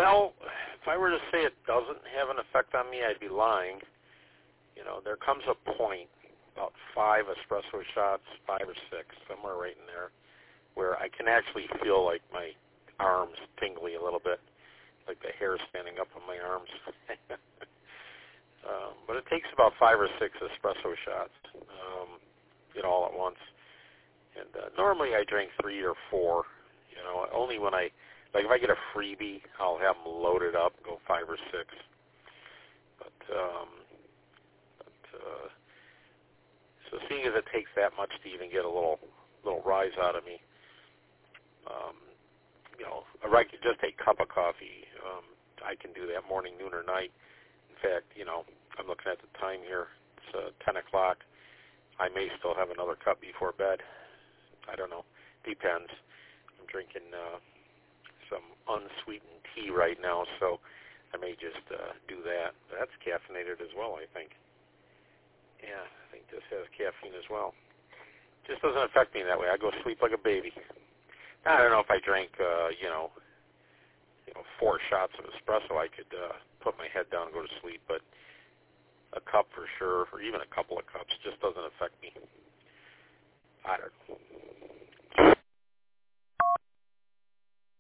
Well, if I were to say it doesn't have an effect on me, I'd be lying. There comes a point, about 5 espresso shots, 5 or 6, somewhere right in there, where I can actually feel like my arms tingly a little bit, like the hair standing up on my arms. But it takes about 5 or 6 espresso shots, all at once. And normally I drink 3 or 4. Only when if I get a freebie, I'll have them loaded up, go 5 or 6. So seeing as it takes that much to even get a little rise out of me, just a cup of coffee, I can do that morning, noon, or night. In fact, I'm looking at the time here. It's 10 o'clock. I may still have another cup before bed. I don't know. Depends. I'm drinking some unsweetened tea right now, so I may just do that. That's caffeinated as well, I think. Yeah, I think this has caffeine as well. Just doesn't affect me that way. I go to sleep like a baby. I don't know if I drank, 4 shots of espresso, I could put my head down and go to sleep, but a cup for sure, or even a couple of cups, just doesn't affect me. I don't know.